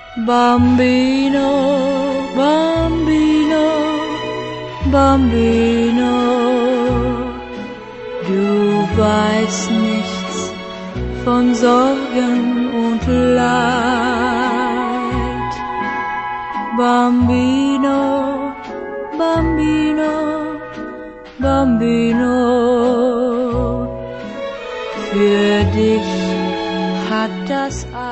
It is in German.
Bambino, Bambino, Bambino, du weißt nichts von Sorgen und Leid. Bambino, Bambino, Bambino, für dich hat das